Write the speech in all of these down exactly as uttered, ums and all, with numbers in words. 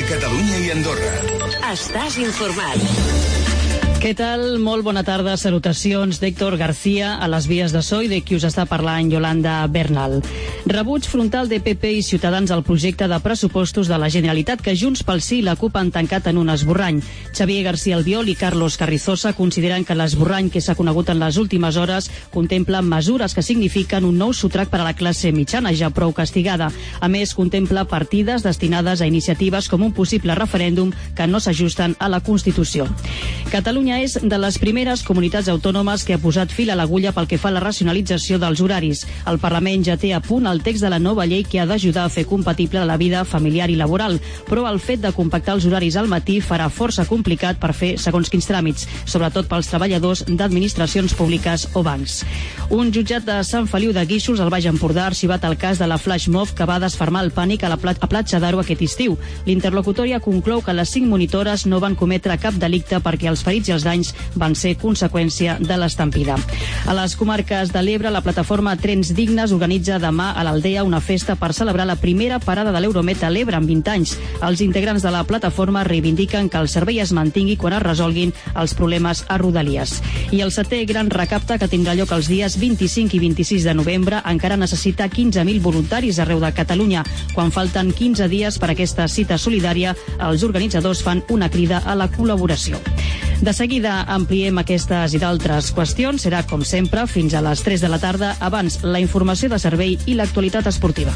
Catalunya i Andorra. Estàs informat. Què tal? Molt bona tarda. Salutacions d'Héctor García a les vies de so i de qui us està parlant Yolanda Bernal. Rebuig frontal de P P i Ciutadans al projecte de pressupostos de la Generalitat que Junts pel Sí i la CUP han tancat en un esborrany. Xavier García Albiol i Carlos Carrizosa consideren que l'esborrany que s'ha conegut en les últimes hores contempla mesures que signifiquen un nou sotrac per a la classe mitjana ja prou castigada. A més, contempla partides destinades a iniciatives com un possible referèndum que no s'ajusten a la Constitució. Catalunya és de les primeres comunitats autònomes que ha posat fil a l'agulla pel que fa a la racionalització dels horaris. El Parlament ja té a punt el text de la nova llei que ha d'ajudar a fer compatible la vida familiar i laboral, però el fet de compactar els horaris al matí farà força complicat per fer segons quins tràmits, sobretot pels treballadors d'administracions públiques o bancs. Un jutjat de Sant Feliu de Guíxols, al Baix Empordà, ha arxivat el cas de la flash mob que va desfermar el pànic a la pla a Platja d'Aro aquest estiu. L'interlocutòria conclou que les cinc monitores no van cometre cap delicte perquè els ferits i els danys van ser conseqüència de l'estampida. A les comarques de l'Ebre, la plataforma Trens Dignes organitza demà a l'Aldea una festa per celebrar la primera parada de l'Euromet a l'Ebre en vint anys. Els integrants de la plataforma reivindiquen que el servei es mantingui quan es resolguin els problemes a Rodalies. I el setè gran recapte, que tindrà lloc els dies vint-i-cinc i vint-i-sis de novembre, encara necessita quinze mil voluntaris arreu de Catalunya. Quan falten quinze dies per a aquesta cita solidària, els organitzadors fan una crida a la col·laboració. De seguida ampliem aquestes i d'altres qüestions. Serà, com sempre, fins a les tres de la tarda. Abans, la informació de servei i l'actualitat esportiva.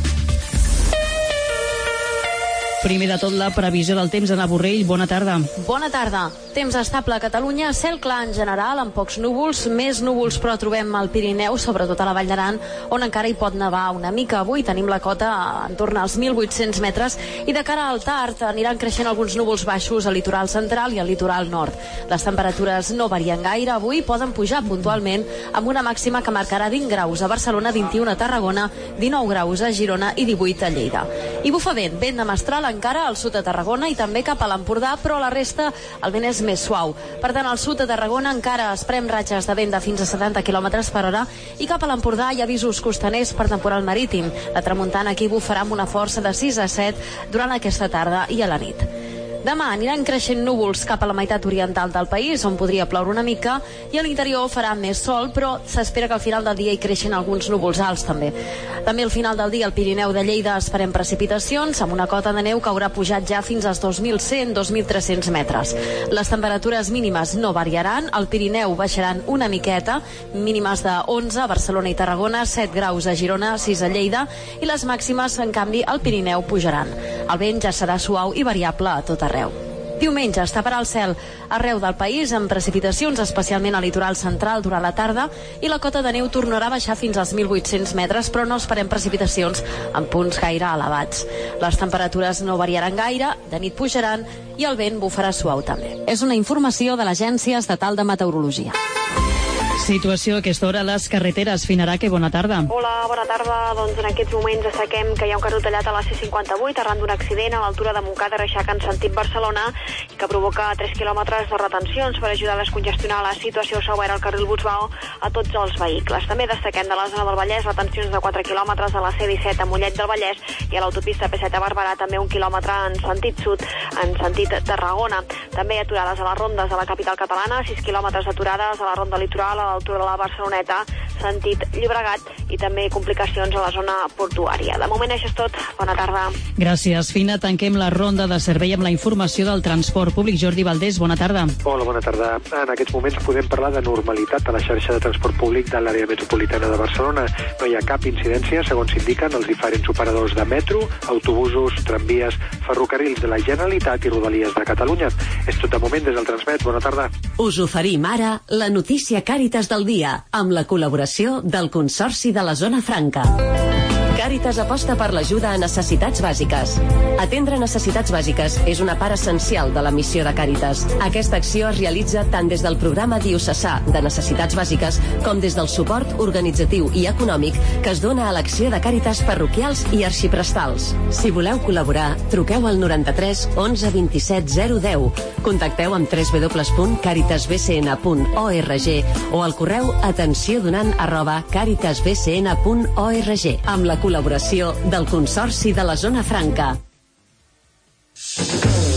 Primer de tot, la previsió del temps. Anna Borrell, bona tarda. Bona tarda. Temps estable a Catalunya, cel clar en general, amb pocs núvols, més núvols però trobem al Pirineu, sobretot a la Vall d'Aran, on encara hi pot nevar una mica. Avui tenim la cota en torn als mil vuit-cents metres i de cara al tard aniran creixent alguns núvols baixos al litoral central i al litoral nord. Les temperatures no varien gaire, avui poden pujar puntualment amb una màxima que marcarà vint graus a Barcelona, vint-i-un a Tarragona, dinou graus a Girona i divuit a Lleida. I bufa vent, vent de mestral encara al sud de Tarragona i també cap a l'Empordà, però a la resta el vent és més suau. Per tant, al sud de Tarragona encara esperem ratxes de vent de fins a setanta quilòmetres per hora i cap a l'Empordà hi ha avisos costaners per temporal marítim. La tramuntana aquí bufarà amb una força de sis a set durant aquesta tarda i a la nit. Demà aniran creixent núvols cap a la meitat oriental del país, on podria ploure una mica, i a l'interior farà més sol, però s'espera que al final del dia hi creixin alguns núvols alts també. També al final del dia al Pirineu de Lleida esperem precipitacions, amb una cota de neu que haurà pujat ja fins als dos mil cent a dos mil tres-cents metres. Les temperatures mínimes no variaran, al Pirineu baixaran una miqueta, mínimes de onze a Barcelona i Tarragona, set graus a Girona, sis a Lleida, i les màximes, en canvi, al Pirineu pujaran. El vent ja serà suau i variable a tot arreu. Diumenge es taparà el cel arreu del país amb precipitacions, especialment al litoral central durant la tarda, i la cota de neu tornarà a baixar fins als mil vuit-cents metres, però no esperem precipitacions en punts gaire elevats. Les temperatures no variaran gaire, de nit pujaran i el vent bufarà suau també. És una informació de l'Agència Estatal de Meteorologia. Situació a aquesta hora a les carreteres. Finaraque, bona tarda. Hola, bona tarda. Doncs en aquests moments destaquem que hi ha un carril tallat a la C cinquanta-vuit arran d'un accident a l'altura de Montcada i Reixac en sentit Barcelona i que provoca tres quilòmetres de retencions per ajudar a descongestionar la situació següent al carril Butzbao a tots els vehicles. També destaquem de la zona del Vallès retencions de quatre quilòmetres a la C disset a Mollet del Vallès i a l'autopista P set a Barberà també un quilòmetre en sentit sud, en sentit Tarragona. També aturades a les rondes de la capital catalana, sis quilòmetres aturades a la ronda litoral a l'altura de la Barceloneta, sentit Llobregat, i també complicacions a la zona portuària. De moment això és tot. Bona tarda. Gràcies, Fina. Tanquem la ronda de servei amb la informació del transport públic. Jordi Valdés, bona tarda. Hola, bona tarda. En aquests moments podem parlar de normalitat a la xarxa de transport públic de l'àrea metropolitana de Barcelona. No hi ha cap incidència, segons indiquen els diferents operadors de metro, autobusos, tramvies, ferrocarrils de la Generalitat i Rodalies de Catalunya. És tot de moment des del Transmet. Bona tarda. Us oferim ara la notícia Càritas del dia, amb la col·laboració del Consorci de la Zona Franca. Càritas aposta per l'ajuda a necessitats bàsiques. Atendre necessitats bàsiques és una part essencial de la missió de Càritas. Aquesta acció es realitza tant des del programa diocesà de necessitats bàsiques com des del suport organitzatiu i econòmic que es dona a l'acció de Càritas parroquials i arxiprestals. Si voleu col·laborar, truqueu al noranta-tres onze vint-i-set zero deu. Contacteu amb w w w punt caritas b c n punt org o al correu atenció-donant arroba caritas b c n punt org amb la col·laboració del Consorci de la Zona Franca.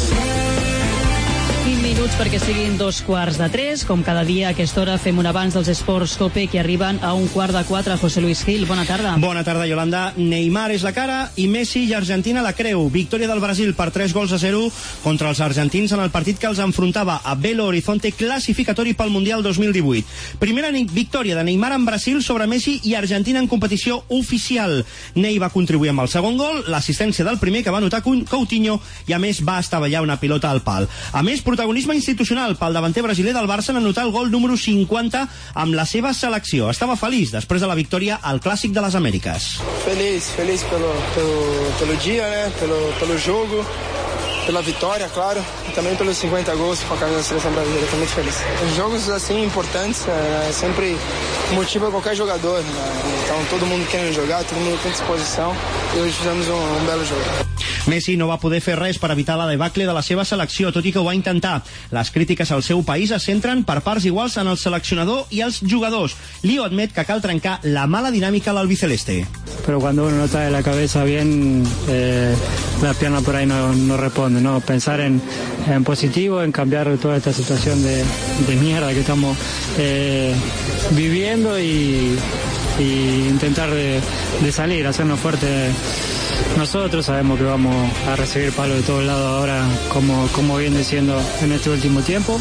minuts perquè siguin dos quarts de tres. Com cada dia a aquesta hora fem un avanç dels esports COPE que arriben a un quart de quatre. José Luis Gil, bona tarda. Bona tarda, Yolanda. Neymar és la cara i Messi i Argentina la creu. Victòria del Brasil per tres gols a zero contra els argentins en el partit que els enfrontava a Belo Horizonte, classificatori pel Mundial dos mil divuit. Primera victòria de Neymar en Brasil sobre Messi i Argentina en competició oficial. Ney va contribuir amb el segon gol, l'assistència del primer que va anotar Coutinho i a més va estavellar una pilota al pal. A més, protagonisme institucional pel davanter brasiler del Barça en anotar el gol número cinquanta amb la seva selecció. Estava feliç després de la victòria al Clàssic de les Amèriques. Feliz, feliz pelo, pelo, pelo dia, né? pelo, pelo jogo, pela vitória, claro, e também pelos cinquenta gols com a camisa da seleção brasileira. Estou muito feliz. Os jogos assim importantes é, sempre motiva qualquer jogador, né? Então todo mundo querendo jogar, todo mundo tem disposição e hoje fizemos um, um belo jogo. Messi no va poder fer res per evitar la debacle de la seva selecció, tot i que ho va intentar. Les crítiques al seu país es centren per parts iguals en el seleccionador i els jugadors. Lío admet que cal trencar la mala dinàmica a l'albiceleste. Pero cuando uno no trae la cabeza bien, eh, la pierna por ahí no, no responde, ¿no? Pensar en, en positivo, en cambiar toda esta situación de, de mierda que estamos eh, viviendo y, y intentar de, de salir, hacernos fuertes. Nosotros sabemos que vamos a recibir palos de todos lados ahora, como, como viene siendo en este último tiempo.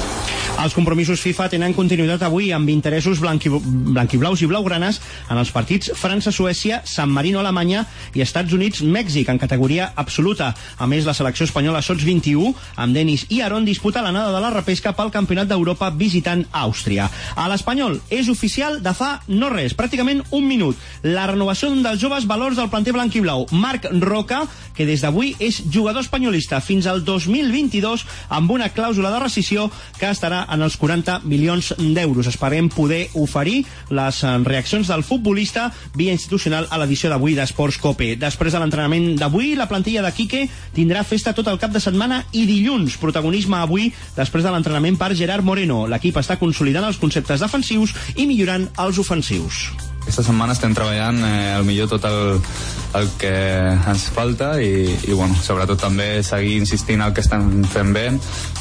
Els compromisos FIFA tenen continuïtat avui amb interessos blanqui, blanquiblaus i blaugranes en els partits França-Suècia, San Marino-Alemanya i Estats Units-Mèxic en categoria absoluta. A més, la selecció espanyola Sots vint-i-u, amb Denis i Aarón, disputa l'anada de la repesca pel Campionat d'Europa visitant Àustria. A l'Espanyol és oficial de fa no res, pràcticament un minut. La renovació d'un dels joves valors del planter blanquiblau, Marc Roca, que des d'avui és jugador espanyolista fins al dos mil vint-i-dos amb una clàusula de rescissió que estarà en els quaranta milions d'euros. Esperem poder oferir les reaccions del futbolista via institucional a l'edició d'avui d'Esports COPE. Després de l'entrenament d'avui, la plantilla de Quique tindrà festa tot el cap de setmana i dilluns. Protagonisme avui després de l'entrenament per Gerard Moreno. L'equip està consolidant els conceptes defensius i millorant els ofensius. Aquesta setmana estem treballant eh, el millor tot el, el que ens falta i, i bueno, sobretot també seguir insistint al que estem fent bé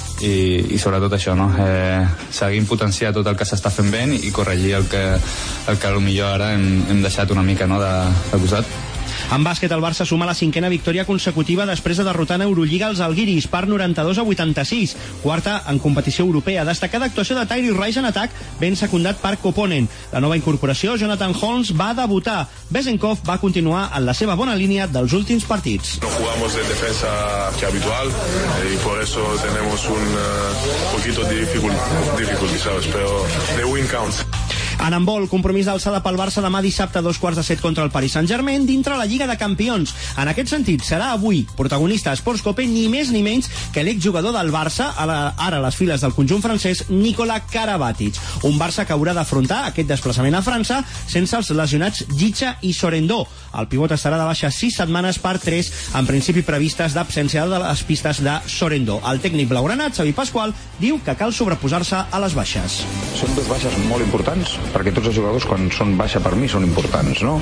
i, i sobretot això, no? eh, seguir potenciar tot el que s'està fent bé i corregir el que, el que potser ara hem, hem deixat una mica, no, de, de costat. En bàsquet, el Barça suma la cinquena victòria consecutiva després de derrotar en Eurolliga els Algiris per noranta-dos a vuitanta-sis, quarta en competició europea. Destacada actuació de Tyrese Rice en atac, ben secundat per Koponen. La nova incorporació, Jonathan Holmes, va debutar. Bezenkov va continuar en la seva bona línia dels últims partits. No jugamos de defensa que habitual y por eso tenemos un uh, poquito de dificultad, ¿sabes? Pero the win counts. En handbol, compromís d'alçada pel Barça demà dissabte a dos quarts de set contra el Paris Saint-Germain dintre la Lliga de Campions. En aquest sentit, serà avui protagonista a Esports COPE ni més ni menys que l'exjugador del Barça, a la, ara a les files del conjunt francès, Nicolas Karabatic. Un Barça que haurà d'afrontar aquest desplaçament a França sense els lesionats Gitxa i Sorendó. El pivot estarà de baixa sis setmanes per tres, en principi previstes d'absència de les pistes de Sorendó. El tècnic blaugranat, Xavi Pasqual, diu que cal sobreposar-se a les baixes. Són dues baixes molt importants, perquè tots els jugadors quan són baixa per mi són importants, no?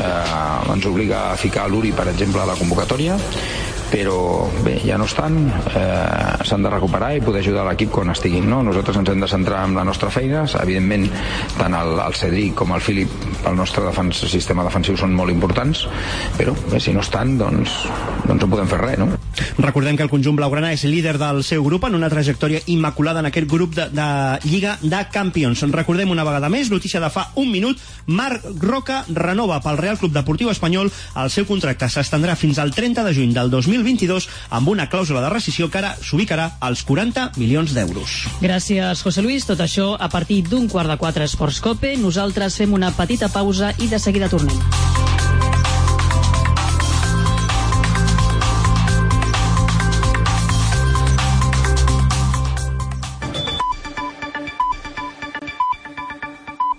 Eh, ens obliga a ficar l'Uri, per exemple, a la convocatòria, però bé, ja no estan, eh, s'han de recuperar i poder ajudar l'equip quan estiguin, no? Nosaltres ens hem de centrar en la nostra feina, evidentment tant el, el Cedric com el Filip pel nostre defens, sistema defensiu són molt importants, però bé, si no estan doncs, doncs no podem fer res, no? Recordem que el conjunt blaugrana és líder del seu grup en una trajectòria immaculada en aquest grup de, de Lliga de Campions. Recordem una vegada més, notícia de fa un minut, Marc Roca renova pel Real Club Deportiu Espanyol. El seu contracte s'estendrà fins al trenta de juny del dos mil vint-i-dos amb una clàusula de rescissió que ara s'ubicarà als quaranta milions d'euros. Gràcies, José Luis. Tot això a partir d'un quart de quatre Esports COPE. Nosaltres fem una petita pausa i de seguida tornem.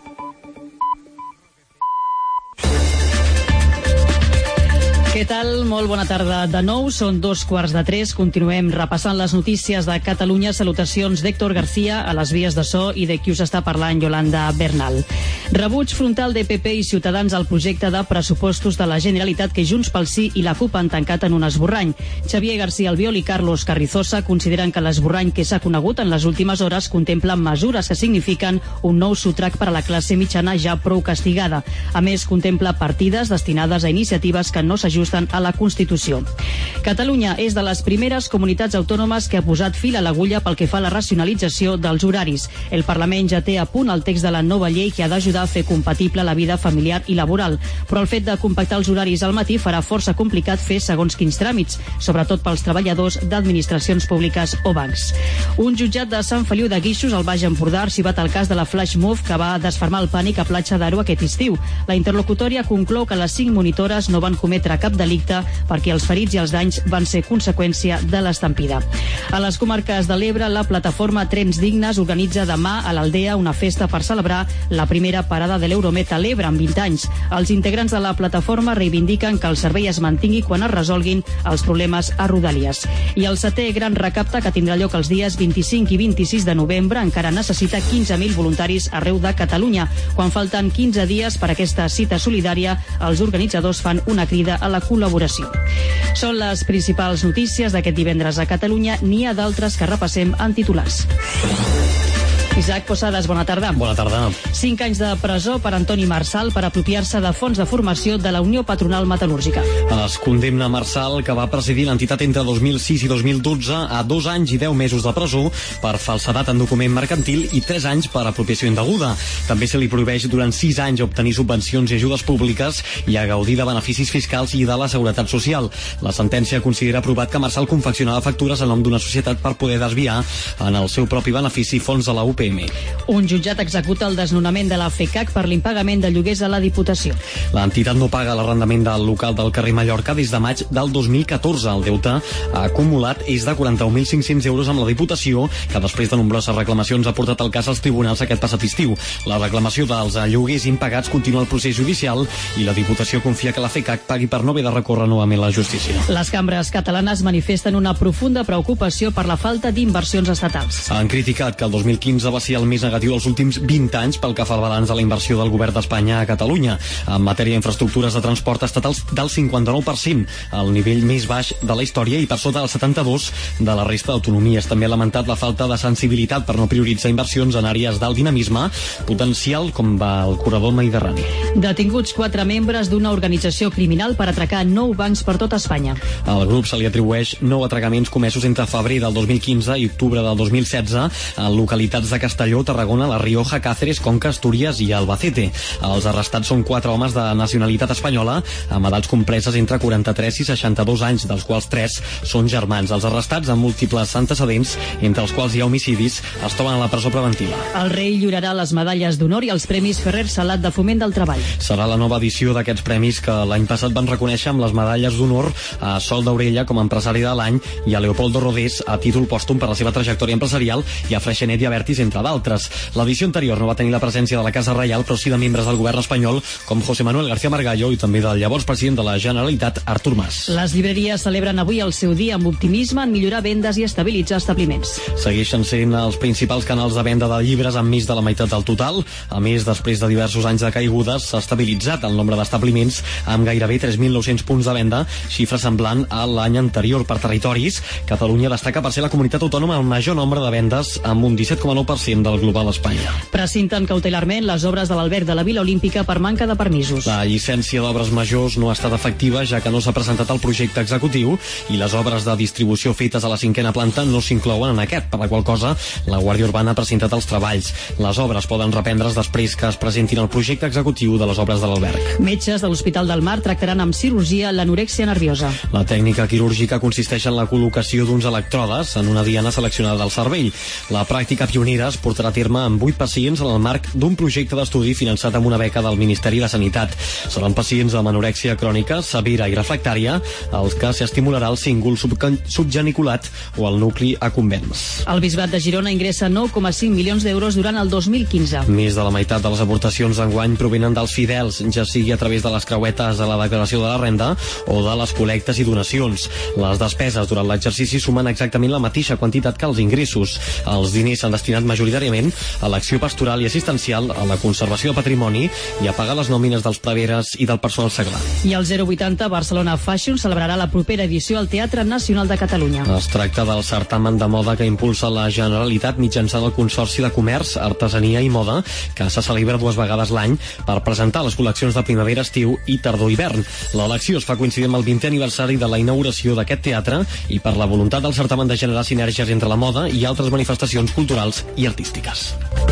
Què tal? Molt Molt bona tarda de nou, són dos quarts de tres. Continuem repassant les notícies de Catalunya. Salutacions d'Héctor García a les vies de so i de qui us està parlant, Yolanda Bernal. Rebuig frontal de P P i Ciutadans al projecte de pressupostos de la Generalitat que Junts pel Sí i la CUP han tancat en un esborrany. Xavier García Albiol i Carlos Carrizosa consideren que l'esborrany que s'ha conegut en les últimes hores contempla mesures que signifiquen un nou sotrac per a la classe mitjana ja prou castigada. A més, contempla partides destinades a iniciatives que no s'ajusten a la Constitució. Catalunya és de les primeres comunitats autònomes que ha posat fil a l'agulla pel que fa a la racionalització dels horaris. El Parlament ja té a punt el text de la nova llei que ha d'ajudar a fer compatible la vida familiar i laboral, però el fet de compactar els horaris al matí farà força complicat fer segons quins tràmits, sobretot pels treballadors d'administracions públiques o bancs. Un jutjat de Sant Feliu de Guíxols, al Baix Empordà, ha arxivat el cas de la flash mob que va desfermar el pànic a Platja d'Aro aquest estiu. La interlocutòria conclou que les cinc monitores no van cometre cap delicte perquè els ferits i els danys van ser conseqüència de l'estampida. A les comarques de l'Ebre, la plataforma Trens Dignes organitza demà a l'Aldea una festa per celebrar la primera parada de l'Euromet a l'Ebre en vint anys. Els integrants de la plataforma reivindiquen que el servei es mantingui quan es resolguin els problemes a Rodalies. I el setè gran recapte, que tindrà lloc els dies vint-i-cinc i vint-i-sis de novembre, encara necessita quinze mil voluntaris arreu de Catalunya. Quan falten quinze dies per a aquesta cita solidària, els organitzadors fan una crida a la col·laboració. Són les principals notícies d'aquest divendres a Catalunya. N'hi ha d'altres que repassem en titulars. Isaac Posades, bona tarda. Bona tarda. Cinc anys de presó per Antoni Marsal per apropiar-se de fons de formació de la Unió Patronal Metal·lúrgica. Es condemna Marsal, que va presidir l'entitat entre dos mil sis i dos mil dotze, a dos anys i deu mesos de presó per falsedat en document mercantil i tres anys per apropiació indeguda. També se li prohibeix durant sis anys obtenir subvencions i ajudes públiques i a gaudir de beneficis fiscals i de la seguretat social. La sentència considera aprovat que Marsal confeccionava factures en nom d'una societat per poder desviar en el seu propi benefici fons de la U P M. Un jutjat executa el desnonament de la FECAC per l'impagament de lloguers a la Diputació. L'entitat no paga l'arrendament del local del carrer Mallorca des de maig del dos mil catorze. El deute acumulat és de quaranta-un mil cinc-cents euros amb la Diputació, que després de nombroses reclamacions ha portat el cas als tribunals aquest passat estiu. La reclamació dels lloguers impagats continua el procés judicial i la Diputació confia que la FECAC pagui per no haver de recórrer novament la justícia. Les cambres catalanes manifesten una profunda preocupació per la falta d'inversions estatals. Han criticat que el dos mil quinze va ser el més negatiu dels últims vint anys pel que fa al balanç de la inversió del govern d'Espanya a Catalunya. En matèria d'infraestructures de transport estatals del cinquanta-nou per cent, el nivell més baix de la història i per sota del setanta-dos per cent de la resta d'autonomies. També ha lamentat la falta de sensibilitat per no prioritzar inversions en àrees d'alt dinamisme potencial com va el corredor mediterrani. Detinguts quatre membres d'una organització criminal per atracar nou bancs per tot Espanya. Al grup se li atribueix nou atracaments comesos entre febrer del dos mil quinze i octubre del dos mil setze en localitats de Castelló, Tarragona, La Rioja, Càceres, Conca, Astúries i Albacete. Els arrestats són quatre homes de nacionalitat espanyola amb edats compreses entre quaranta-tres i seixanta-dos anys, dels quals tres són germans. Els arrestats amb múltiples antecedents, entre els quals hi ha homicidis, es troben a la presó preventiva. El rei lliurarà les medalles d'honor i els Premis Ferrer Salat de Foment del Treball. Serà la nova edició d'aquests premis que l'any passat van reconèixer amb les medalles d'honor a Sol d'Aurella com a empresari de l'any i a Leopoldo Rodés a títol pòstum per la seva trajectòria empresarial i a Freixenet i Avertis, entre d'altres. L'edició anterior no va tenir la presència de la Casa Reial, però sí de membres del govern espanyol com José Manuel García Margallo i també del llavors president de la Generalitat, Artur Mas. Les llibreries celebren avui el seu dia amb optimisme en millorar vendes i estabilitzar establiments. Segueixen sent els principals canals de venda de llibres amb més de la meitat del total. A més, després de diversos anys de caigudes, s'ha estabilitzat el nombre d'establiments amb gairebé tres mil nou-cents punts de venda, xifra semblant a l'any anterior. Per territoris, Catalunya destaca per ser la comunitat autònoma amb major nombre de vendes, amb un disset coma nou per cent del global a Espanya. Precinten cautelarment les obres de l'alberg de la Vila Olímpica per manca de permisos. La llicència d'obres majors no ha estat efectiva, ja que no s'ha presentat el projecte executiu i les obres de distribució fetes a la cinquena planta no s'inclouen en aquest, per la qual cosa la Guàrdia Urbana ha presentat els treballs. Les obres poden reprendre's després que es presentin el projecte executiu de les obres de l'alberg. Metges de l'Hospital del Mar tractaran amb cirurgia l'anorèxia nerviosa. La tècnica quirúrgica consisteix en la col·locació d'uns electrodes en una diana seleccionada del cervell. La pràctica pionera es portarà a terme amb vuit pacients en el marc d'un projecte d'estudi finançat amb una beca del Ministeri de Sanitat. Seran pacients amb anorèxia crònica, severa i refractària, als que s'estimularà el cíngol subgeniculat o el nucli accumbens. El Bisbat de Girona ingressa nou coma cinc milions d'euros durant el dos mil quinze. Més de la meitat de les aportacions d'enguany provenen dels fidels, ja sigui a través de les creuetes a la declaració de la renda o de les col·lectes i donacions. Les despeses durant l'exercici sumen exactament la mateixa quantitat que els ingressos. Els diners s'han destinat majoritàriament a l'acció pastoral i assistencial, a la conservació de patrimoni i a pagar les nòmines dels preveres i del personal seglar. I el zero vuitanta Barcelona Fashion celebrarà la propera edició al Teatre Nacional de Catalunya. Es tracta del certamen de moda que impulsa la Generalitat mitjançant el Consorci de Comerç, Artesania i Moda, que se celebra dues vegades l'any per presentar les col·leccions de primavera, estiu i tardor-hivern. L'elecció es fa coincidir amb el vintè aniversari de la inauguració d'aquest teatre i per la voluntat del certamen de generar sinergies entre la moda i altres manifestacions culturals i artístiques.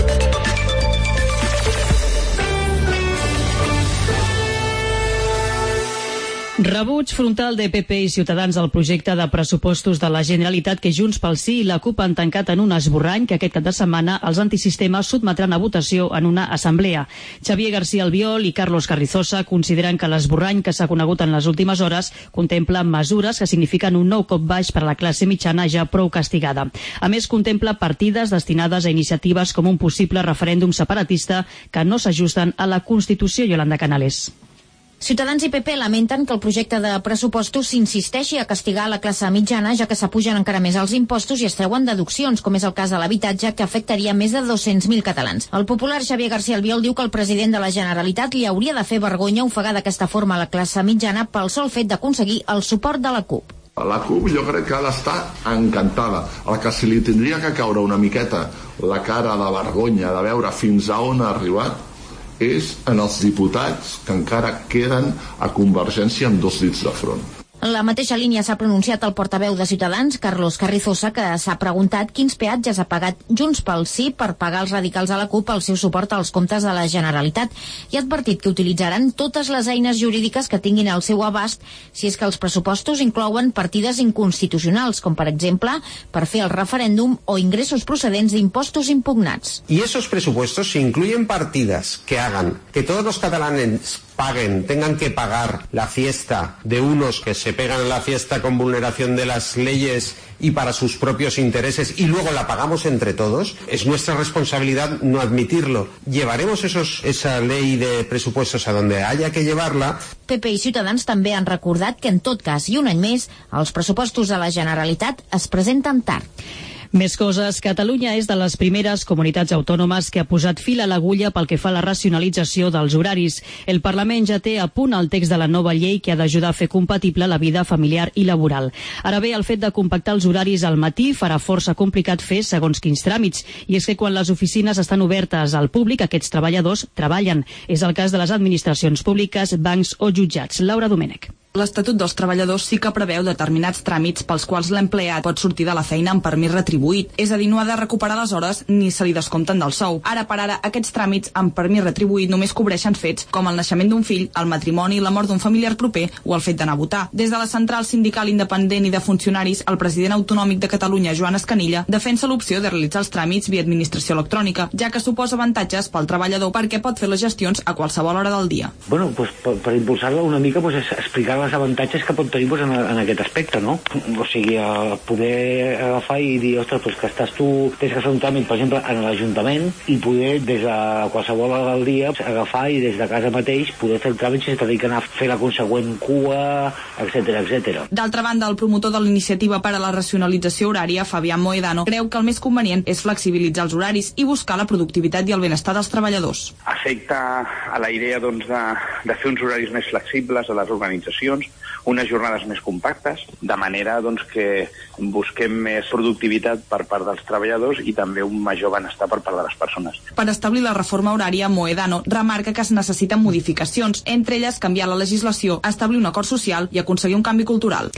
Rebuig frontal de P P i Ciutadans al projecte de pressupostos de la Generalitat que Junts pel Sí i la CUP han tancat en un esborrany que aquest cap de setmana els antisistemes sotmetran a votació en una assemblea. Xavier García Albiol i Carlos Carrizosa consideren que l'esborrany que s'ha conegut en les últimes hores contempla mesures que signifiquen un nou cop baix per a la classe mitjana ja prou castigada. A més, contempla partides destinades a iniciatives com un possible referèndum separatista que no s'ajusten a la Constitució. Yolanda Canales. Ciutadans i P P lamenten que el projecte de pressupostos s'insisteixi a castigar la classe mitjana, ja que s'apugen encara més els impostos i es treuen deduccions, com és el cas de l'habitatge, que afectaria més de dos-cents mil catalans. El popular Xavier García Albiol diu que el president de la Generalitat li hauria de fer vergonya ofegar d'aquesta forma la classe mitjana pel sol fet d'aconseguir el suport de la CUP. La CUP jo crec que ha d'estar encantada. El que se li tindria que caure una miqueta la cara de vergonya de veure fins a on ha arribat és en els diputats que encara queden a Convergència amb dos dits de front. En la mateixa línia s'ha pronunciat el portaveu de Ciutadans, Carlos Carrizosa, que s'ha preguntat quins peatges ha pagat Junts pel Sí per pagar els radicals a la CUP el seu suport als comptes de la Generalitat i ha advertit que utilitzaran totes les eines jurídiques que tinguin al seu abast si és que els pressupostos inclouen partides inconstitucionals, com per exemple per fer el referèndum o ingressos procedents d'impostos impugnats. Y esos presupuestos, si incluyen partidas que hagan que todos los catalanes paguen, tengan que pagar la fiesta de unos que se pegan en la fiesta con vulneración de las leyes y para sus propios intereses y luego la pagamos entre todos, es nuestra responsabilidad no admitirlo. Llevaremos esos, esa ley de presupuestos a donde haya que llevarla. P P i Ciutadans també han recordat que en tot cas i un any més els pressupostos de la Generalitat es presenten tard. Més coses. Catalunya és de les primeres comunitats autònomes que ha posat fil a l'agulla pel que fa a la racionalització dels horaris. El Parlament ja té a punt el text de la nova llei que ha d'ajudar a fer compatible la vida familiar i laboral. Ara bé, el fet de compactar els horaris al matí farà força complicat fer segons quins tràmits. I és que quan les oficines estan obertes al públic, aquests treballadors treballen. És el cas de les administracions públiques, bancs o jutjats. Laura Domènech. L'Estatut dels Treballadors sí que preveu determinats tràmits pels quals l'empleat pot sortir de la feina amb permís retribuït, és a dir, no ha de recuperar les hores ni se li descompten del sou. Ara per ara, aquests tràmits amb permís retribuït només cobreixen fets com el naixement d'un fill, el matrimoni, la mort d'un familiar proper o el fet d'anar a votar. Des de la Central Sindical Independent i de Funcionaris, el president autonòmic de Catalunya, Joan Escanilla, defensa l'opció de realitzar els tràmits via administració electrònica, ja que suposa avantatges pel treballador perquè pot fer les gestions a qualsevol hora del dia. Bueno, pues, per, per impulsar-la una mica pues, és explicar els avantatges que pot tenir pues, en, en aquest aspecte, no? O sigui, a poder agafar i dir, ostres, pues, que estàs tu, tens que fer un tràmit, per exemple, en l'Ajuntament i poder, des de qualsevol hora del dia, agafar i des de casa mateix poder fer el tràmit sense tenir que anar a fer la consegüent cua, etcètera, etcètera. D'altra banda, el promotor de l'iniciativa per a la racionalització horària, Fabián Moedano, creu que el més convenient és flexibilitzar els horaris i buscar la productivitat i el benestar dels treballadors. Afecta a la idea doncs, de, de fer uns horaris més flexibles a les organitzacions, unes jornades més compactes, de manera doncs, que busquem més productivitat per part dels treballadors i també un major benestar per part de les persones. Per establir la reforma horària, Moedano remarca que es necessiten modificacions, entre elles canviar la legislació, establir un acord social i aconseguir un canvi cultural.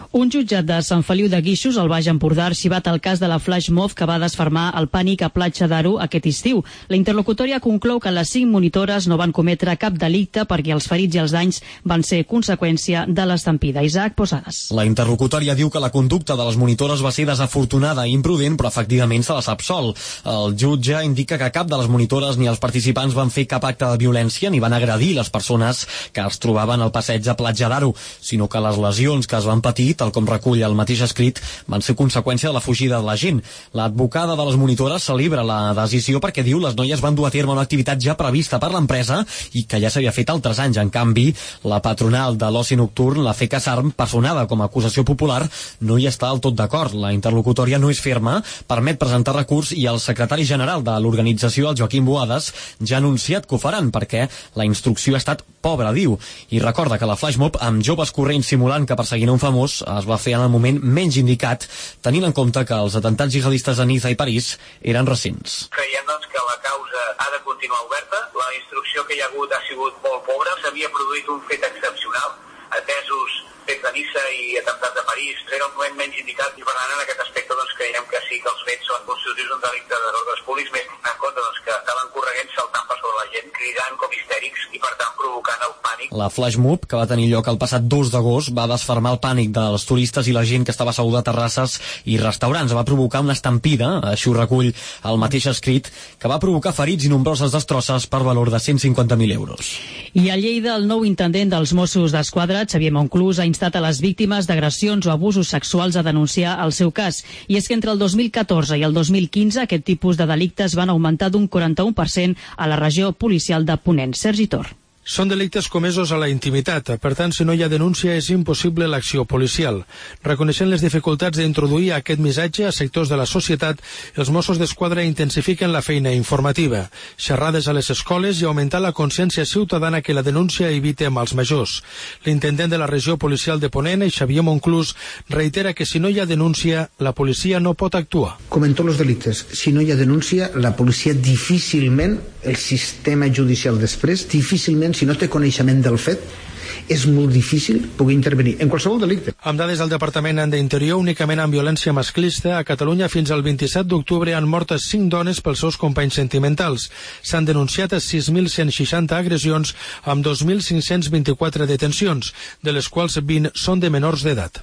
Un jutjat de Sant Feliu de Guíxols, al Baix Empordà, ha arxivat el cas de la flash mob que va desfermar el pànic a Platja d'Aro aquest estiu. La interlocutòria conclou que les cinc monitores no van cometre cap delicte perquè els ferits i els danys van ser conseqüència de l'estampida. Isaac Posades. La interlocutòria diu que la conducta de les monitores va ser desafortunada i imprudent, però efectivament se les absol. El jutge indica que cap de les monitores ni els participants van fer cap acte de violència ni van agredir les persones que es trobaven al passeig a Platja d'Aro, sinó que les lesions que es van patir, tal com recull el mateix escrit, van ser conseqüència de la fugida de la gent. L'advocada de les monitores celebra la decisió perquè diu les noies van dur a terme una activitat ja prevista per l'empresa i que ja s'havia fet altres anys. En canvi, la patronal de l'oci nocturn, la FECASARM, personada com a acusació popular, no hi està del tot d'acord. La interlocutòria no és ferma, permet presentar recurs i el secretari general de l'organització, el Joaquim Boades, ja ha anunciat que ho faran perquè la instrucció ha estat pobra, diu, i recorda que la flash mob amb joves corrents simulant que perseguint un famós es va fer en el moment menys indicat, tenint en compte que els atentats jihadistes a Niza i París eren recents. Creiem doncs que la causa ha de continuar oberta, la instrucció que hi ha hagut ha sigut molt pobra, s'havia produït un fet excepcional, atesos fets de Niça i atemptats de París, era un moment menys indicat i per tant en aquest aspecte doncs creiem que sí que els fets són constitutius d'un delicte de desordres públics, més en compte doncs que estaven correguent saltant per sobre la gent, cridant com histèrics i per tant provocant el pànic. La flash mob, que va tenir lloc el passat dos d'agost, va desfermar el pànic dels turistes i la gent que estava asseguda a terrasses i restaurants. Va provocar una estampida, així ho recull el mateix escrit, que va provocar ferits i nombroses destrosses per valor de cent cinquanta mil euros. I a Lleida, el nou intendent dels Mossos d'Esquadra, Xavier Monclús, ha instat a les víctimes d'agressions o abusos sexuals a denunciar el seu cas. I és que entre el dos mil catorze i el dos mil quinze aquest tipus de delictes van augmentar d'un quaranta-u per cent a la regió policial de Ponent. Sergi Tor. Són delictes comesos a la intimitat, per tant, si no hi ha denúncia és impossible l'acció policial. Reconeixent les dificultats d'introduir aquest missatge a sectors de la societat, els Mossos d'Esquadra intensifiquen la feina informativa, xerrades a les escoles i augmentar la consciència ciutadana que la denúncia evita mals majors. L'intendent de la regió policial de Ponent, Xavier Monclús, reitera que si no hi ha denúncia, la policia no pot actuar. Com en tots els delictes, si no hi ha denúncia, la policia difícilment, el sistema judicial després, difícilment, si no té coneixement del fet, és molt difícil poder intervenir en qualsevol delicte. Amb dades del Departament d'Interior, únicament amb violència masclista, a Catalunya fins al vint-i-set d'octubre han mort cinc dones pels seus companys sentimentals. S'han denunciat sis mil cent seixanta agressions amb dos mil cinc-cents vint-i-quatre detencions, de les quals vint són de menors d'edat.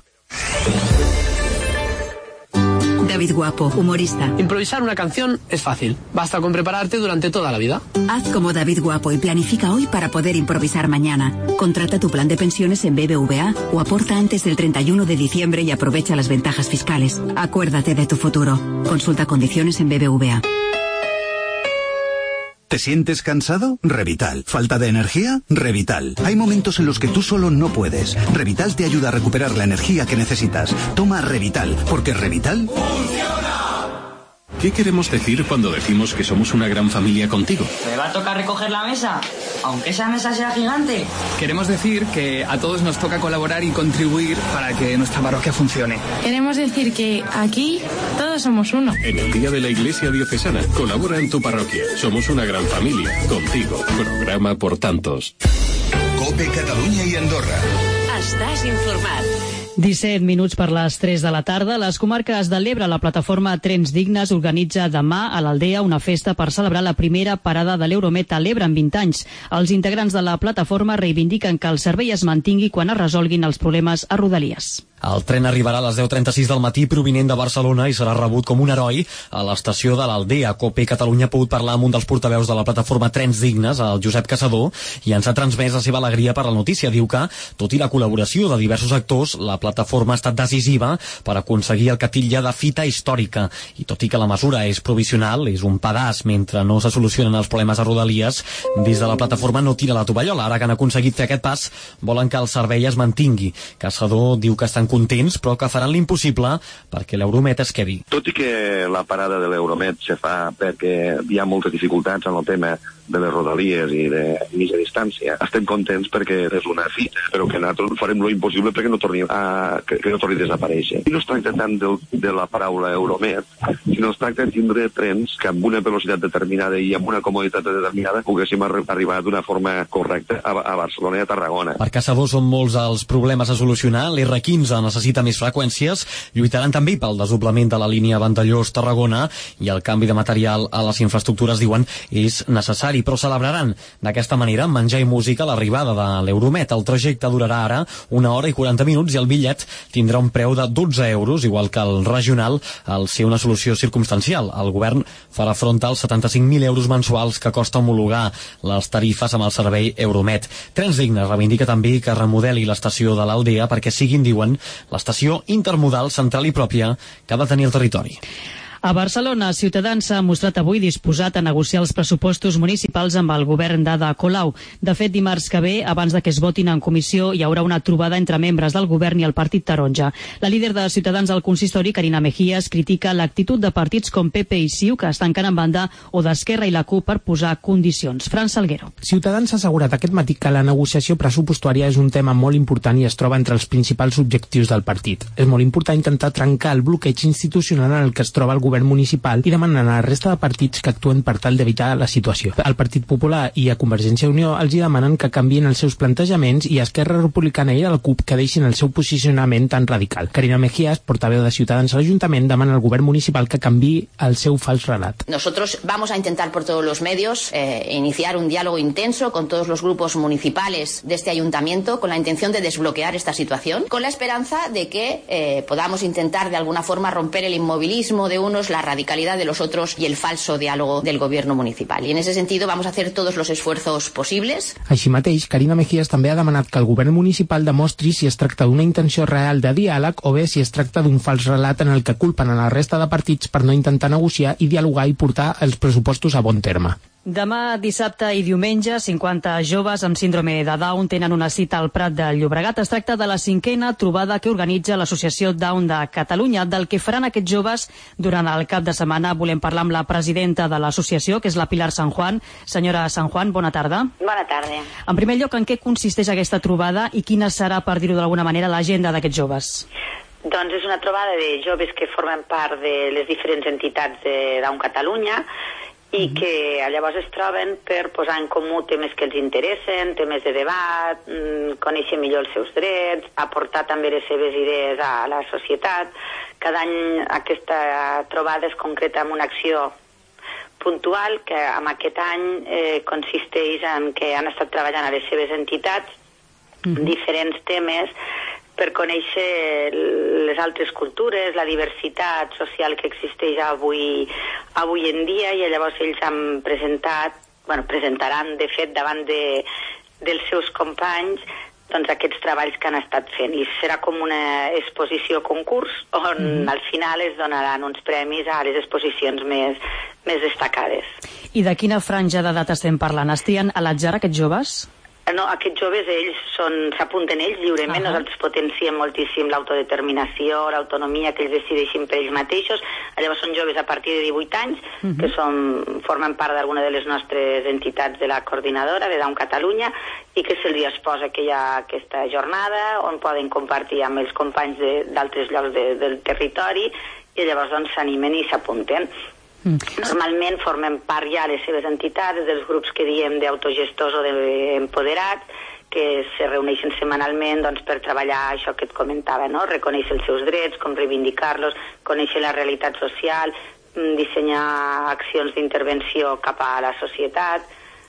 David Guapo, humorista. Improvisar una canción es fácil. Basta con prepararte durante toda la vida. Haz como David Guapo y planifica hoy para poder improvisar mañana. Contrata tu plan de pensiones en B B V A o aporta antes del treinta y uno de diciembre y aprovecha las ventajas fiscales. Acuérdate de tu futuro. Consulta condiciones en B B V A. ¿Te sientes cansado? Revital. ¿Falta de energía? Revital. Hay momentos en los que tú solo no puedes. Revital te ayuda a recuperar la energía que necesitas. Toma Revital, porque Revital ¡funciona! ¿Qué queremos decir cuando decimos que somos una gran familia contigo? ¿Me va a tocar recoger la mesa? Aunque esa mesa sea gigante. Queremos decir que a todos nos toca colaborar y contribuir para que nuestra parroquia funcione. Queremos decir que aquí todos somos uno. En el Día de la Iglesia Diocesana, colabora en tu parroquia. Somos una gran familia, contigo. Programa por tantos. COPE Catalunya i Andorra. Estàs informat. disset minuts per les tres de la tarda. Les comarques de l'Ebre, la plataforma Trens Dignes organitza demà a l'Aldea una festa per celebrar la primera parada de l'Euromet a l'Ebre en vint anys. Els integrants de la plataforma reivindiquen que el servei es mantingui quan es resolguin els problemes a Rodalies. El tren arribarà a les deu trenta-sis del matí provinent de Barcelona i serà rebut com un heroi a l'estació de l'Aldea. COPE Catalunya ha pogut parlar amb un dels portaveus de la plataforma Trens Dignes, el Josep Caçador, i ens ha transmès la seva alegria per la notícia. Diu que, tot i la col·laboració de diversos actors, la plataforma ha estat decisiva per aconseguir el catilla de fita històrica. I tot i que la mesura és provisional, és un pedaç mentre no se solucionen els problemes a Rodalies, des de la plataforma no tira la tovallola. Ara que han aconseguit fer aquest pas, volen que el servei es mantingui. Caçador diu que estan contents, però que faran l'impossible perquè l'Euromet es quedi. Tot i que la parada de l'Euromet se fa perquè hi ha moltes dificultats en el tema de les rodalies i de mitja distància, estem contents perquè és una fita, però que nosaltres farem lo impossible perquè no torni a, que, que no torni a desaparèixer. I no es tracta tant del, de la paraula Euromed, sinó es tracta de tindre trens que amb una velocitat determinada i amb una comoditat determinada poguéssim arri arribar d'una forma correcta a, a Barcelona i a Tarragona. Per Caçador són molts els problemes a solucionar. l'R quinze necessita més freqüències, lluitaran també pel desdoblament de la línia Vandellòs-Tarragona i el canvi de material a les infraestructures, diuen, és necessari, però celebraran d'aquesta manera menjar i música a l'arribada de l'Euromed. El trajecte durarà ara una hora i quaranta minuts i el bitllet tindrà un preu de dotze euros, igual que el regional, al ser una solució circumstancial. El govern farà front als setanta-cinc mil euros mensuals que costa homologar les tarifes amb el servei Euromed. Trens Dignes reivindica també que remodeli l'estació de l'Aldea perquè siguin, diuen, l'estació intermodal central i pròpia que ha de tenir el territori. A Barcelona, Ciutadans s'ha mostrat avui disposat a negociar els pressupostos municipals amb el govern d'Ada Colau. De fet, dimarts que ve, abans de que es votin en comissió, hi haurà una trobada entre membres del govern i el Partit Taronja. La líder de Ciutadans al consistori, Carina Mejías, critica l'actitud de partits com P P i C I U, que es tanquen en banda, o d'Esquerra i la CUP per posar condicions. Fran Salguero. Ciutadans ha assegurat aquest matí que la negociació pressupostària és un tema molt important i es troba entre els principals objectius del partit. És molt important intentar trencar el bloqueig institucional en el que es troba el govern municipal i demanen a la resta de partits que actuen per tal d'evitar la situació. Al Partit Popular i a Convergència i Unió els hi demanen que canvien els seus plantejaments i a Esquerra Republicana i a la CUP que deixin el seu posicionament tan radical. Carina Mejías, portaveu de Ciutadans a l'Ajuntament, demana al govern municipal que canviï el seu fals relat. Nosotros vamos a intentar por todos los medios eh, iniciar un diálogo intenso con todos los grupos municipales de este ayuntamiento con la intención de desbloquear esta situación, con la esperanza de que eh, podamos intentar de alguna forma romper el inmovilismo de unos, la radicalidad de los otros y el falso diálogo del gobierno municipal. Y en ese sentido vamos a hacer todos los esfuerzos posibles. Així mateix, Carina Mejías també ha demanat que el govern municipal demostri si es tracta d'una intenció real de diàleg o bé si es tracta d'un fals relat en el que culpen a la resta de partits per no intentar negociar i dialogar i portar els pressupostos a bon terme. Demà, dissabte i diumenge, cinquanta joves amb síndrome de Down tenen una cita al Prat de Llobregat. Es tracta de la cinquena trobada que organitza l'Associació Down de Catalunya. Del que faran aquests joves durant el cap de setmana volem parlar amb la presidenta de l'associació, que és la Pilar San Juan. Senyora San Juan, bona tarda. Bona tarda. En primer lloc, en què consisteix aquesta trobada i quina serà, per dir-ho d'alguna manera, l'agenda d'aquests joves? Doncs és una trobada de joves que formen part de les diferents entitats de Down Catalunya i que llavors es troben per posar en comú temes que els interessen, temes de debat, conèixer millor els seus drets, aportar també les seves idees a la societat. Cada any aquesta trobada es concreta en una acció puntual que en aquest any eh, consisteix en que han estat treballant a les seves entitats mm-hmm. diferents temes per conèixer les altres cultures, la diversitat social que existeix avui, avui en dia, i llavors ells han presentat, bueno, presentaran de fet davant de, dels seus companys doncs aquests treballs que han estat fent, i serà com una exposició concurs on mm. al final es donaran uns premis a les exposicions més, més destacades. I de quina franja d'edat estem parlant? Estien a l'atzar aquests joves? No, aquests joves, ells s'apunten ells lliurement. Uh-huh. Nosaltres potenciem moltíssim l'autodeterminació, l'autonomia, que ells decideixin per ells mateixos. Llavors són joves a partir de divuit anys, uh-huh. que són, formen part d'alguna de les nostres entitats de la coordinadora de Down Catalunya, i que se'ls exposa que hi ha aquesta jornada on poden compartir amb els companys d'altres llocs de, del territori, i llavors doncs s'animen i s'apunten. Normalment formen part ja les seves entitats, dels grups que diem d'autogestors o d'empoderats, que se reuneixen setmanalment doncs, per treballar això que et comentava, no? Reconèixer els seus drets, com reivindicar-los, conèixer la realitat social, dissenyar accions d'intervenció cap a la societat,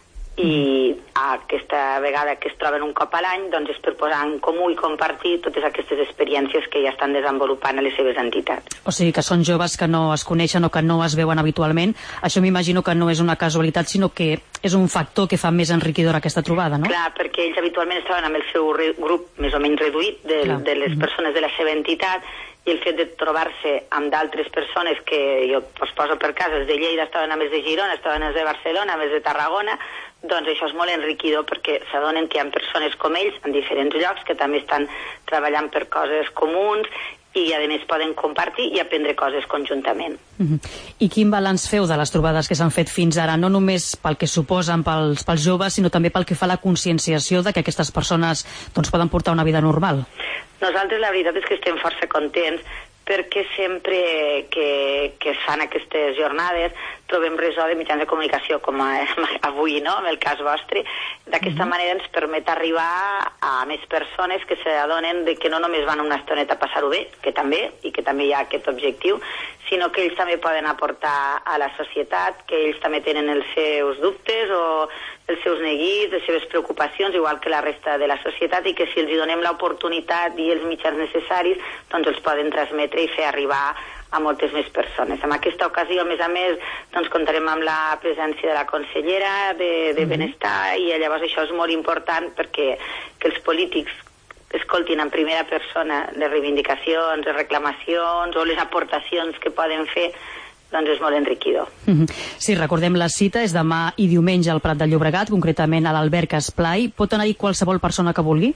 i aquesta vegada que es troben un cop a l'any doncs és per posar en comú i compartir totes aquestes experiències que ja estan desenvolupant a les seves entitats. O sigui que són joves que no es coneixen o que no es veuen habitualment. Això m'imagino que no és una casualitat, sinó que és un factor que fa més enriquidora aquesta trobada, no? Clar, perquè ells habitualment es troben amb el seu grup més o menys reduït de, de les persones de la seva entitat, i el fet de trobar-se amb d'altres persones que jo us poso per cas, els de Lleida estaven amb els de Girona, estaven els de Barcelona, amb els de Tarragona, doncs això és molt enriquidor perquè s'adonen que hi ha persones com ells en diferents llocs que també estan treballant per coses comuns, i a més poden compartir i aprendre coses conjuntament. Uh-huh. I quin balanç feu de les trobades que s'han fet fins ara, no només pel que suposen pels, pels joves, sinó també pel que fa a la conscienciació de que aquestes persones doncs, poden portar una vida normal? Nosaltres la veritat és que estem força contents perquè sempre que, que es fan aquestes jornades trobem ressò de mitjans de comunicació com a, avui, no?, en el cas vostre. D'aquesta mm-hmm. manera ens permet arribar a més persones que s'adonen de que no només van una estoneta a passar-ho bé, que també, i que també hi ha aquest objectiu, sinó que ells també poden aportar a la societat, que ells també tenen els seus dubtes o els seus neguits, les seves preocupacions, igual que la resta de la societat, i que si els hi donem l'oportunitat i els mitjans necessaris, doncs els poden transmetre i fer arribar a moltes més persones. En aquesta ocasió, a més a més, doncs comptarem amb la presència de la consellera de, de Benestar, i llavors això és molt important perquè que els polítics escoltin en primera persona les reivindicacions, les reclamacions o les aportacions que poden fer, doncs és molt enriquidor. Sí, recordem, la cita és demà i diumenge al Prat de Llobregat, concretament a l'Alberca Esplai. Pot anar-hi qualsevol persona que vulgui?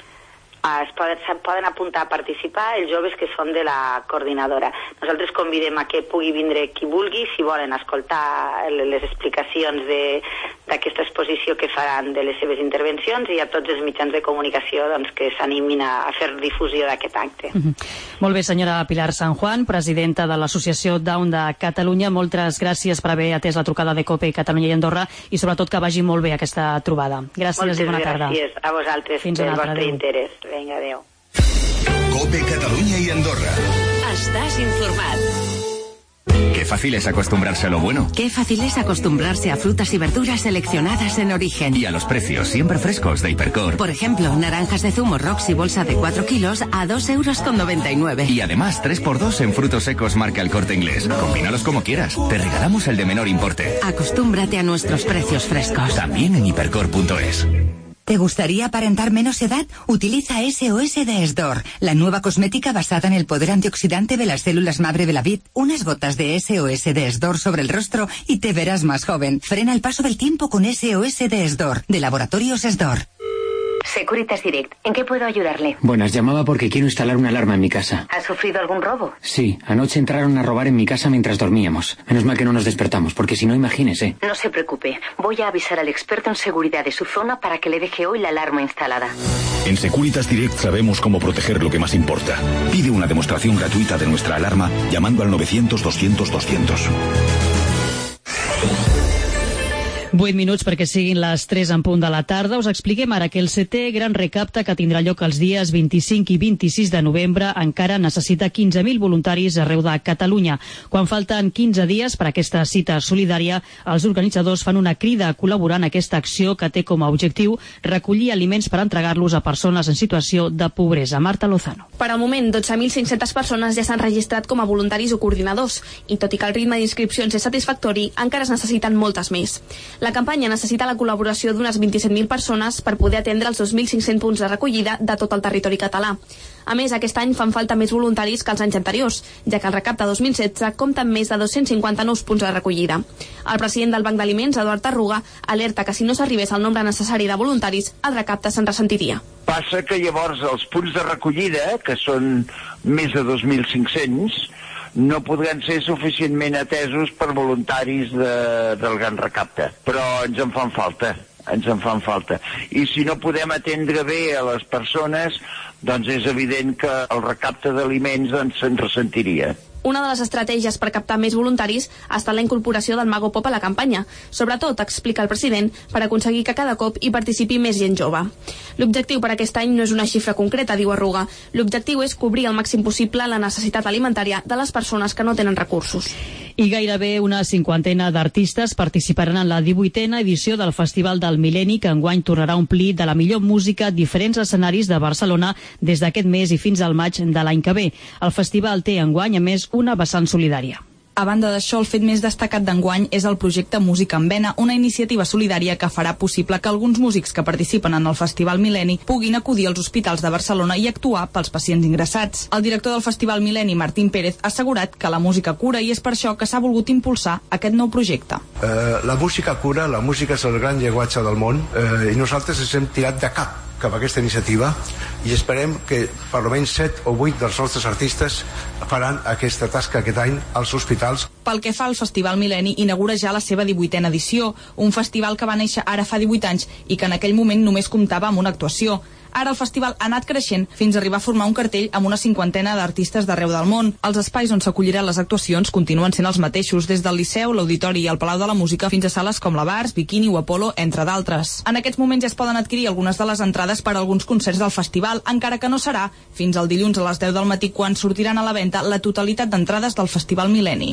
Es poden, es poden apuntar a participar els joves que són de la coordinadora. Nosaltres convidem a que pugui vindre qui vulgui, si volen escoltar les explicacions d'aquesta exposició que faran de les seves intervencions, i a tots els mitjans de comunicació doncs, que s'animin a, a fer difusió d'aquest acte. Uh -huh. Molt bé, senyora Pilar San Juan, presidenta de l'Associació Down de Catalunya. Moltes gràcies per haver atès la trucada de COPE Catalunya i Andorra, i sobretot que vagi molt bé aquesta trobada. Gràcies. Moltes i bona tarda. Gràcies a vosaltres Fins pel vostre vostre interès. Vinga, adéu. COPE Catalunya y Andorra. Estás informat. Qué fácil es acostumbrarse a lo bueno. Qué fácil es acostumbrarse a frutas y verduras seleccionadas en origen. Y a los precios siempre frescos de Hipercor. Por ejemplo, naranjas de zumo Roxy bolsa de cuatro kilos a dos euros con noventa y nueve. Y además tres por dos en frutos secos marca El Corte Inglés. Combínalos como quieras. Te regalamos el de menor importe. Acostúmbrate a nuestros precios frescos. También en hipercor punto es. ¿Te gustaría aparentar menos edad? Utiliza S O S de Esdor, la nueva cosmética basada en el poder antioxidante de las células madre Belavit. Unas gotas de S O S de Esdor sobre el rostro y te verás más joven. Frena el paso del tiempo con S O S de Esdor, de Laboratorios Esdor. Securitas Direct, ¿en qué puedo ayudarle? Buenas, llamaba porque quiero instalar una alarma en mi casa. ¿Ha sufrido algún robo? Sí, anoche entraron a robar en mi casa mientras dormíamos. Menos mal que no nos despertamos, porque si no, imagínese. No se preocupe, voy a avisar al experto en seguridad de su zona para que le deje hoy la alarma instalada. En Securitas Direct sabemos cómo proteger lo que más importa. Pide una demostración gratuita de nuestra alarma llamando al novecientos doscientos doscientos. vuit minuts perquè siguin les tres en punt de la tarda. Us expliquem ara que el setè gran recapte, que tindrà lloc els dies vint-i-cinc i vint-i-sis de novembre, encara necessita quinze mil voluntaris arreu de Catalunya. Quan falten quinze dies per a aquesta cita solidària, els organitzadors fan una crida a col·laborar en aquesta acció que té com a objectiu recollir aliments per entregar-los a persones en situació de pobresa. Marta Lozano. Per al moment, dotze mil cinc-centes persones ja s'han registrat com a voluntaris o coordinadors, i tot i que el ritme d'inscripcions és satisfactori, encara es necessiten moltes més. La campanya necessita la col·laboració d'unes vint-i-set mil persones per poder atendre els dos mil cinc-cents punts de recollida de tot el territori català. A més, aquest any fan falta més voluntaris que els anys anteriors, ja que el recapte dos mil setze compta amb més de dos-cents cinquanta nous punts de recollida. El president del Banc d'Aliments, Eduard Arruga, alerta que si no s'arribés al nombre necessari de voluntaris, el recapte se'n ressentiria. Passa que llavors els punts de recollida, que són més de dos mil cinc-cents, no podran ser suficientment atesos per voluntaris de, del gran recapte. Però ens en fan falta, ens en fan falta. I si no podem atendre bé a les persones, doncs és evident que el recapte d'aliments doncs, se'n ressentiria. Una de les estratègies per captar més voluntaris ha estat la incorporació del Mago Pop a la campanya. Sobretot, explica el president, per aconseguir que cada cop hi participi més gent jove. L'objectiu per aquest any no és una xifra concreta, diu Arruga. L'objectiu és cobrir al màxim possible la necessitat alimentària de les persones que no tenen recursos. I gairebé una cinquantena d'artistes participaran en la divuitena edició del Festival del Mil·lenni, que enguany tornarà a omplir de la millor música diferents escenaris de Barcelona des d'aquest mes i fins al maig de l'any que ve. El festival té enguany, a més, una vessant solidària. A banda d'això, el fet més destacat d'enguany és el projecte Música en Vena, una iniciativa solidària que farà possible que alguns músics que participen en el Festival Mil·lenni puguin acudir als hospitals de Barcelona i actuar pels pacients ingressats. El director del Festival Mil·lenni, Martín Pérez, ha assegurat que la música cura i és per això que s'ha volgut impulsar aquest nou projecte. Uh, la música cura, la música és el gran llenguatge del món uh, i nosaltres ens hem tirat de cap cap a aquesta iniciativa i esperem que per almenys set o vuit dels nostres artistes faran aquesta tasca aquest any als hospitals. Pel que fa al Festival Mil·lenni, inaugura ja la seva divuitena edició, un festival que va néixer ara fa divuit anys i que en aquell moment només comptava amb una actuació. Ara el festival ha anat creixent fins a arribar a formar un cartell amb una cinquantena d'artistes d'arreu del món. Els espais on s'acolliran les actuacions continuen sent els mateixos, des del Liceu, l'Auditori i el Palau de la Música fins a sales com la Bars, Bikini o Apolo, entre d'altres. En aquests moments ja es poden adquirir algunes de les entrades per a alguns concerts del festival, encara que no serà fins al dilluns a les deu del matí quan sortiran a la venda la totalitat d'entrades del Festival Mil·lenni.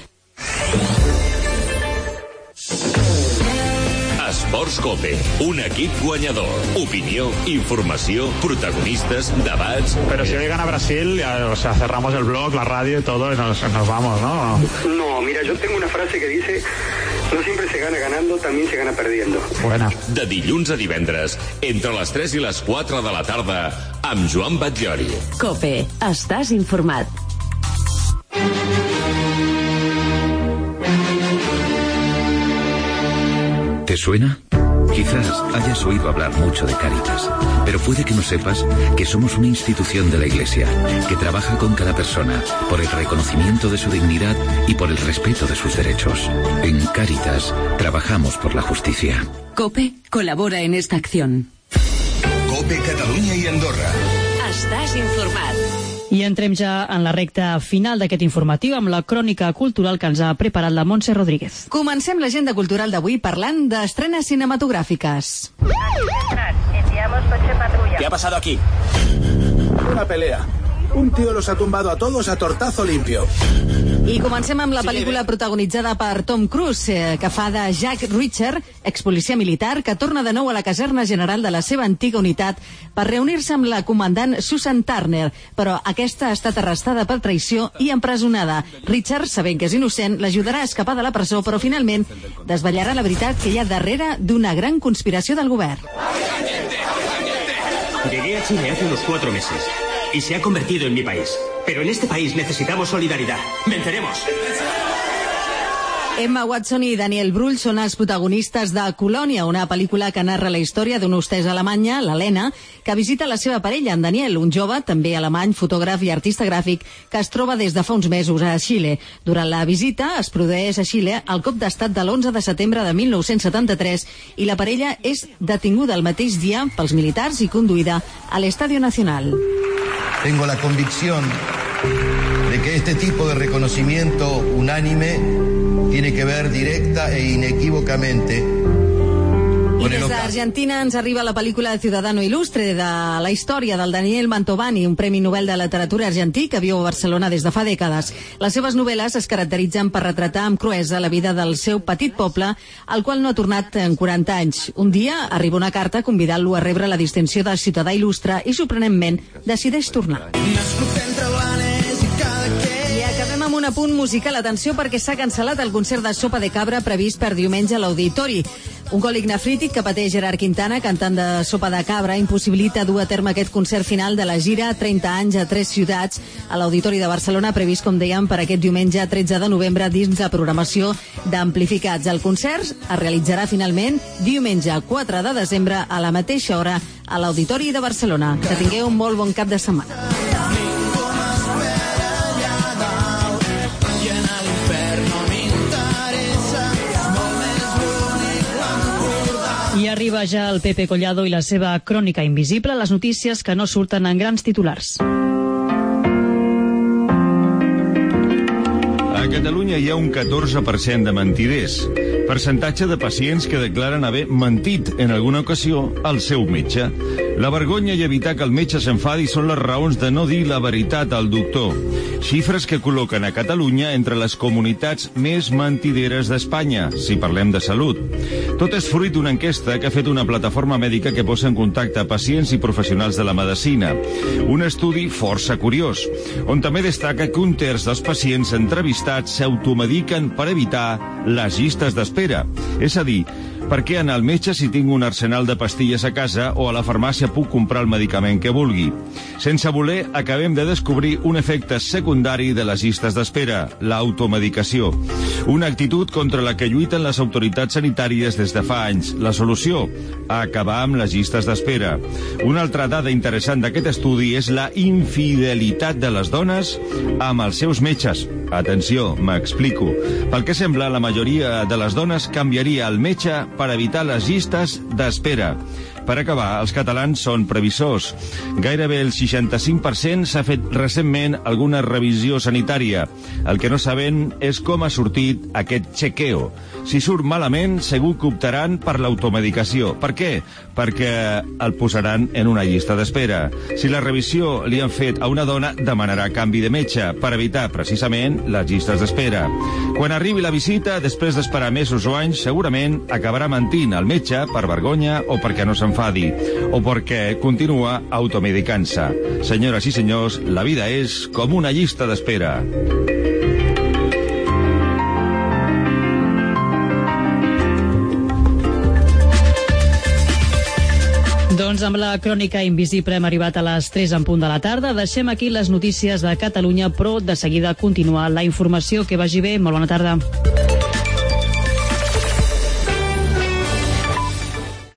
Esports Cope, un equip guanyador. Opinió, informació, protagonistas, debats... Pero si hoy gana Brasil, ya, o sea, cerramos el blog, la radio y todo y nos, nos vamos, ¿no? No, mira, yo tengo una frase que dice: no siempre se gana ganando, también se gana perdiendo. Buena. De dilluns a divendres, entre les tres i les quatre de la tarda, amb Joan Batllori. Cope, estàs informat. ¿Te suena? Quizás hayas oído hablar mucho de Cáritas, pero puede que no sepas que somos una institución de la Iglesia que trabaja con cada persona por el reconocimiento de su dignidad y por el respeto de sus derechos. En Cáritas trabajamos por la justicia. COPE colabora en esta acción. COPE Catalunya i Andorra. Estàs informat. I entrem ja en la recta final d'aquest informatiu amb la crònica cultural que ens ha preparat la Montse Rodríguez. Comencem l'agenda cultural d'avui parlant d'estrenes cinematogràfiques. ¿Qué ha pasado aquí? Una pelea. Un tío los ha tumbado a todos a tortazo limpio. I comencem amb la pel·lícula protagonitzada per Tom Cruise, eh, que fa de Jack Reacher, expolicia militar, que torna de nou a la caserna general de la seva antiga unitat per reunir-se amb la comandant Susan Turner, però aquesta ha estat arrestada per traïció i empresonada. Richard, sabent que és innocent, l'ajudarà a escapar de la presó, però finalment desvetllarà la veritat que hi ha darrere d'una gran conspiració del govern. Llegué a Chile hace unos cuatro meses y se ha convertido en mi país. Pero en este país necesitamos solidaridad. ¡Venceremos! Emma Watson i Daniel Brühl són els protagonistes de Colònia, una pel·lícula que narra la història d'una hostessa alemanya, l'Helena, que visita la seva parella, en Daniel, un jove, també alemany, fotògraf i artista gràfic, que es troba des de fa uns mesos a Xile. Durant la visita es produeix a Xile el cop d'estat de l'onze de setembre de mil nou-cents setanta-tres i la parella és detinguda el mateix dia pels militars i conduïda a l'Estadio Nacional. Tengo la convicción de que este tipo de reconocimiento unánime tiene que ver directa e inequívocamente I des d'Argentina ens arriba la pel·lícula Ciudadano Ilustre, de la història del Daniel Mantovani, un premi Nobel de literatura argentí que viu a Barcelona des de fa dècades. Les seves novel·les es caracteritzen per retratar amb cruesa la vida del seu petit poble, al qual no ha tornat en quaranta anys. Un dia arriba una carta convidant-lo a rebre la distinció de ciutadà il·lustre i, sorprenentment, decideix tornar. Amb un apunt musical, atenció, perquè s'ha cancel·lat el concert de Sopa de Cabra previst per diumenge a l'Auditori. Un còlic nefrític que pateix Gerard Quintana, cantant de Sopa de Cabra, impossibilita dur a terme aquest concert final de la gira trenta anys a tres ciutats a l'Auditori de Barcelona, previst, com dèiem, per aquest diumenge tretze de novembre dins la programació d'Amplificats. El concert es realitzarà finalment diumenge quatre de desembre a la mateixa hora a l'Auditori de Barcelona. Que tingueu un molt bon cap de setmana. I arriba ja el Pepe Collado i la seva crònica invisible, les notícies que no surten en grans titulars. A Catalunya hi ha un catorze per cent de mentiders, percentatge de pacients que declaren haver mentit en alguna ocasió al seu metge. La vergonya i evitar que el metge s'enfadi són les raons de no dir la veritat al doctor. Xifres que col·loquen a Catalunya entre les comunitats més mentideres d'Espanya, si parlem de salut. Tot és fruit d'una enquesta que ha fet una plataforma mèdica que posa en contacte pacients i professionals de la medicina. Un estudi força curiós, on també destaca que un terç dels pacients entrevistats s'automediquen per evitar les llistes d'espera. És a dir, Per què anar al metge si tinc un arsenal de pastilles a casa o a la farmàcia puc comprar el medicament que vulgui? Sense voler, acabem de descobrir un efecte secundari de les llistes d'espera, l'automedicació. Una actitud contra la que lluiten les autoritats sanitàries des de fa anys. La solució? Acabar amb les llistes d'espera. Una altra dada interessant d'aquest estudi és la infidelitat de les dones amb els seus metges. Atenció, m'explico. Pel que sembla, la majoria de les dones canviaria el metge per evitar les llistes d'espera. Per acabar, els catalans són previsors. Gairebé el seixanta-cinc per cent s'ha fet recentment alguna revisió sanitària. El que no saben és com ha sortit aquest chequeo. Si surt malament, segur que optaran per l'automedicació. Per què? Perquè el posaran en una llista d'espera. Si la revisió li han fet a una dona, demanarà canvi de metge per evitar precisament les llistes d'espera. Quan arribi la visita, després d'esperar mesos o anys, segurament acabarà mentint al metge per vergonya o perquè no s'enfadi, o perquè continua automedicant-se. Senyores i senyors, la vida és com una llista d'espera. Doncs amb la crònica invisible hem arribat a les tres en punt de la tarda. Deixem aquí les notícies de Catalunya, però de seguida continua la informació. Que vagi bé. Molt bona tarda.